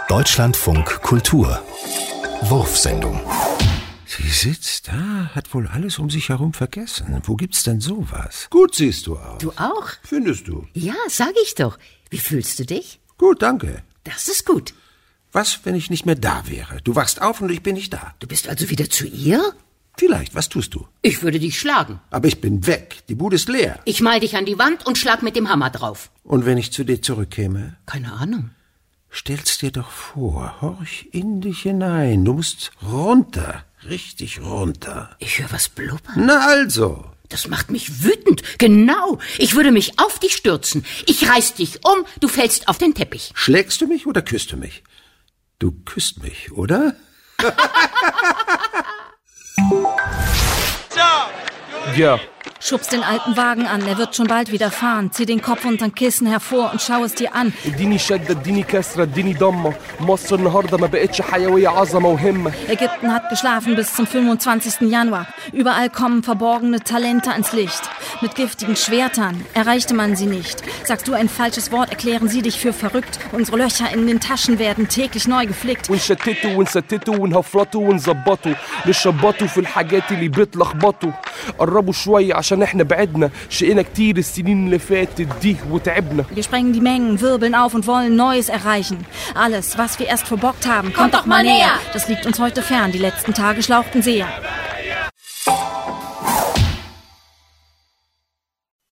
Deutschlandfunk Kultur Wurfsendung. Sie sitzt da, hat wohl alles um sich herum vergessen. Wo gibt's denn sowas? Gut siehst du aus. Du auch? Findest du? Ja, sag ich doch. Wie fühlst du dich? Gut, danke. Das ist gut. Was, wenn ich nicht mehr da wäre? Du wachst auf und ich bin nicht da. Du bist also wieder zu ihr? Vielleicht, was tust du? Ich würde dich schlagen. Aber ich bin weg, die Bude ist leer. Ich mal dich an die Wand und schlag mit dem Hammer drauf. Und wenn ich zu dir zurückkäme? Keine Ahnung. Stell's dir doch vor, horch in dich hinein. Du musst runter, richtig runter. Ich höre was blubbern. Na also. Das macht mich wütend. Genau. Ich würde mich auf dich stürzen. Ich reiß dich um, du fällst auf den Teppich. Schlägst du mich oder küsst du mich? Du küsst mich, oder? Ja. Schubst den alten Wagen an, er wird schon bald wieder fahren. Zieh den Kopf unterm Kissen hervor und schau es dir an. اديني شدة اديني كسرة اديني ضمة مصر النهاردة ما بقتش حيوية عظمة وهمة. Ägypten hat geschlafen bis zum 25. Januar. Überall kommen verborgene Talente ans Licht. Mit giftigen Schwertern erreichte man sie nicht. Sagst du ein falsches Wort, erklären sie dich für verrückt. Unsere Löcher in den Taschen werden täglich neu geflickt. ونشتتوا ونستتوا ونهفلطوا ونظبطوا نشبطوا في الحاجات اللي بتلخبطوا. قربوا شوية عشان احنا بعدنا شقينا كتير السنين اللي فاتت دي وتعبنا. Wir sprengen die Mengen, wirbeln auf und wollen Neues erreichen. Alles, was wir erst verbockt haben, kommt doch mal näher. Das liegt uns heute fern, die letzten Tage schlauchten sehr.